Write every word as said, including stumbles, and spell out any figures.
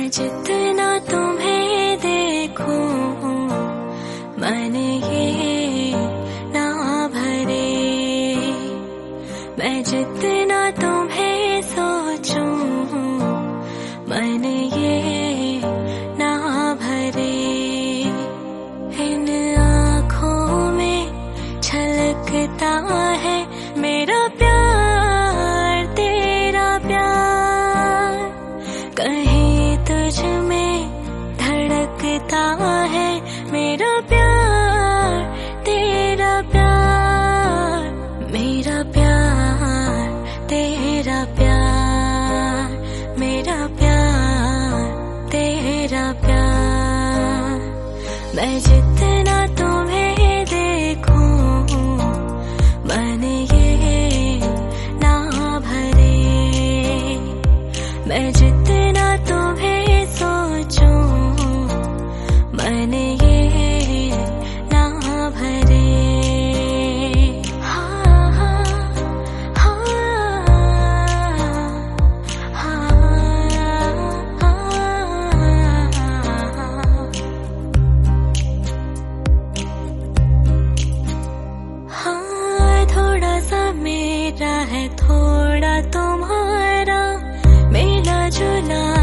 जितना तुम्हें देखूं मन ये ना भरे, मैं जितना तुम्हें सोचूं मन ये ना भरे। इन आँखों में छलकता है मेरा प्यार, तेरा प्यार, कहीं तुझ में धड़कता है मेरा प्यार, तेरा प्यार, मेरा प्यार, तेरा प्यार, मेरा प्यार, तेरा प्यार। मैं जितना तुम्हें देखूं मन ये ना भरे, मैं जितना तुम्हें सोचूं मन ये ना भरे। हाँ हाँ हाँ हाँ, थोड़ा सा मेरा है थोड़ा तुम्हारा, मिला जुला